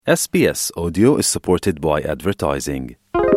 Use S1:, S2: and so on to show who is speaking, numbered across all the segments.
S1: SBS Audio is supported by advertising.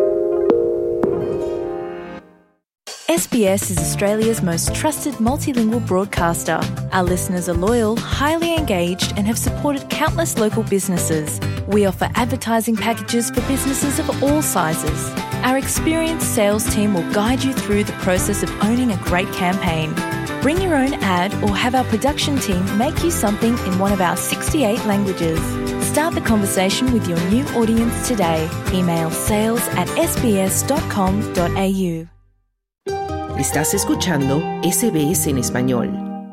S2: SBS is Australia's most trusted multilingual broadcaster. Our listeners are loyal, highly engaged, and have supported countless local businesses. We offer advertising packages for businesses of all sizes. Our experienced sales team will guide you through the process of owning a great campaign. Bring your own ad or have our production team make you something in one of our 68 languages. Start the conversation with your new audience today. Email sales@sbs.com.au.
S3: Estás escuchando SBS en español.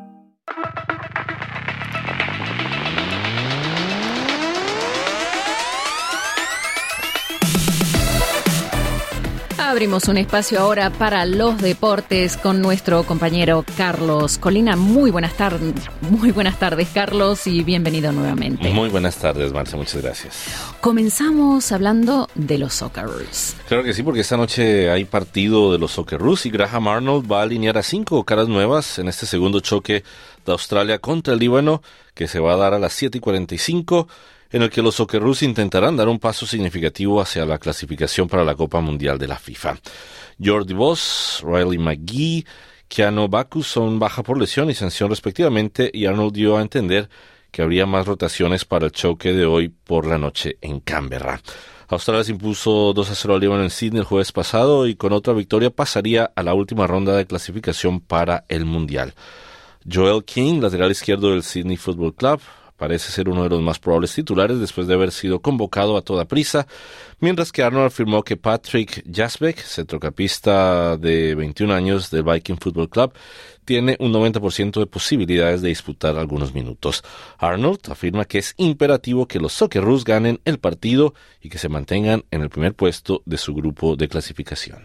S4: Abrimos un espacio ahora para los deportes con nuestro compañero Carlos Colina. Muy buenas tardes, Carlos, y bienvenido nuevamente.
S5: Muy buenas tardes, Marcia, muchas gracias.
S4: Comenzamos hablando de los Socceroos.
S5: Claro que sí, porque esta noche hay partido de los Socceroos y Graham Arnold va a alinear a 5 caras nuevas en este segundo choque de Australia contra el Líbano, que se va a dar a las 7:45, en el que los Socceroos intentarán dar un paso significativo hacia la clasificación para la Copa Mundial de la FIFA. Jordi Vos, Riley McGee, Keanu Baku son baja por lesión y sanción respectivamente, y Arnold dio a entender que habría más rotaciones para el choque de hoy por la noche en Canberra. Australia se impuso 2-0 al Líbano en Sydney el jueves pasado y con otra victoria pasaría a la última ronda de clasificación para el Mundial. Joel King, lateral izquierdo del Sydney Football Club, parece ser uno de los más probables titulares después de haber sido convocado a toda prisa, mientras que Arnold afirmó que Patrick Jasbeck, centrocampista de 21 años del Viking Football Club, tiene un 90% de posibilidades de disputar algunos minutos. Arnold afirma que es imperativo que los Socceroos ganen el partido y que se mantengan en el primer puesto de su grupo de clasificación.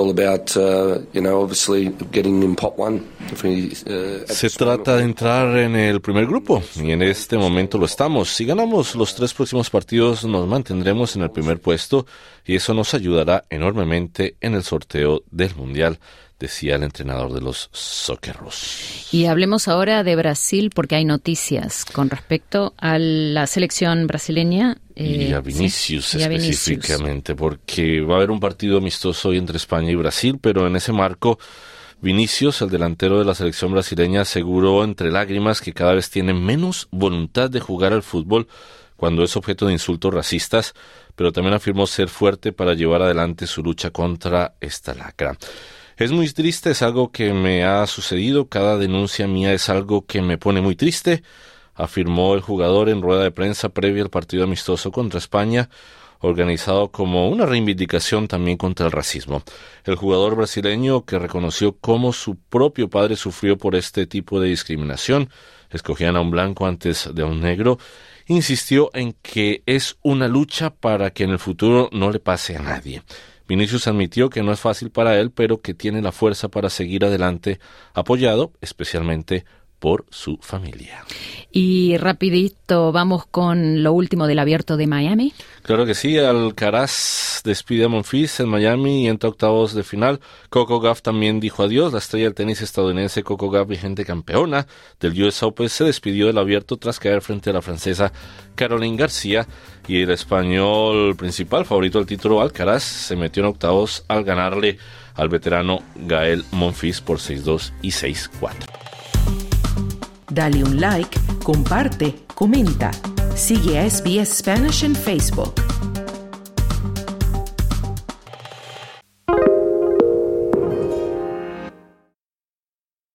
S5: Se trata de entrar en el primer grupo y en este momento lo estamos. Si ganamos los 3 próximos partidos nos mantendremos en el primer puesto y eso nos ayudará enormemente en el sorteo del Mundial, decía el entrenador de los Socceroos.
S4: Y hablemos ahora de Brasil porque hay noticias con respecto a la selección brasileña.
S5: Y a Vinicius, ¿sí? Específicamente, porque va a haber un partido amistoso hoy entre España y Brasil, pero en ese marco Vinicius, el delantero de la selección brasileña, aseguró entre lágrimas que cada vez tiene menos voluntad de jugar al fútbol cuando es objeto de insultos racistas, pero también afirmó ser fuerte para llevar adelante su lucha contra esta lacra. Es muy triste, es algo que me ha sucedido, cada denuncia mía es algo que me pone muy triste, afirmó el jugador en rueda de prensa previa al partido amistoso contra España, organizado como una reivindicación también contra el racismo. El jugador brasileño, que reconoció cómo su propio padre sufrió por este tipo de discriminación, escogían a un blanco antes de a un negro, insistió en que es una lucha para que en el futuro no le pase a nadie. Vinicius admitió que no es fácil para él, pero que tiene la fuerza para seguir adelante, apoyado especialmente por su familia.
S4: Y rapidito, vamos con lo último del Abierto de Miami.
S5: Claro que sí, Alcaraz despide a Monfils en Miami y entra a octavos de final. Coco Gauff también dijo adiós. La estrella del tenis estadounidense Coco Gauff, vigente campeona del US Open, se despidió del Abierto tras caer frente a la francesa Caroline García, y el español principal favorito del título, Alcaraz, se metió en octavos al ganarle al veterano Gael Monfils por 6-2 y 6-4.
S3: Dale un like, comparte, comenta. Sigue a SBS Spanish en Facebook.